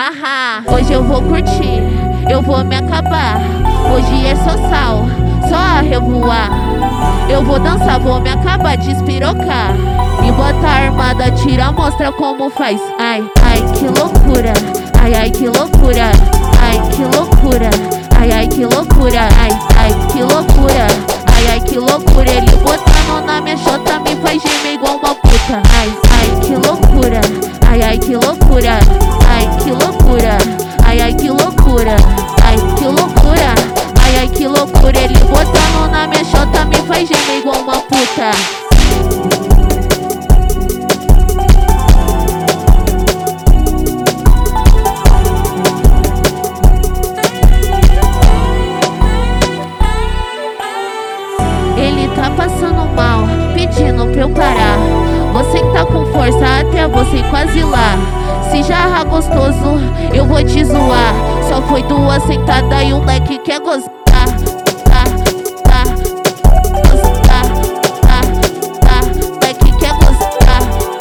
Hoje eu vou curtir, eu vou me acabar. Hoje é só sal, só a revoar. Eu vou dançar, vou me acabar de espirocar. Me bota armada, tira, mostra como faz. Ai, ai, que loucura. Ai, ai, que loucura. Ai, que loucura. Ai, ai, que loucura. Ai, ai, que loucura. Ai, ai, que loucura. Ele botando na minha chota me faz gemer igual uma puta. Ai, ai, que loucura. Ai, ai, que loucura. Ai, que loucura. Ai, ai, que loucura. Ai, que loucura. Ai, ai, que loucura. Ele botando na minha chota me faz gemer igual uma puta. Ele tá passando mal, pedindo pra eu parar. Você que tá com força até você quase lá. Se jarra gostoso, eu vou te zoar. Só foi 2 sentadas e um leque quer gozar. Leque quer gozar.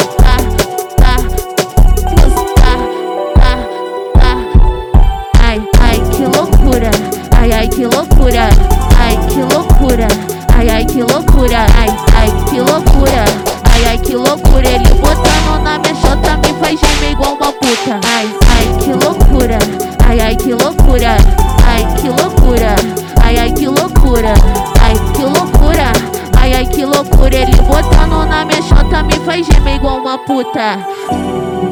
Ai, ai, que loucura. Ai, ai, que loucura. Ai, que loucura. Ai, ai, que loucura. Ai, ai, que loucura. Ai, ai, que loucura. Ele botando na minha chota me faz gemer igual uma puta. Ai, ai, que loucura. Ai, ai, que loucura. Ai, que loucura. Ai, ai, que loucura. Ai, que loucura. Ai, ai, que loucura. Ele botando na minha chota me faz gemer igual uma puta.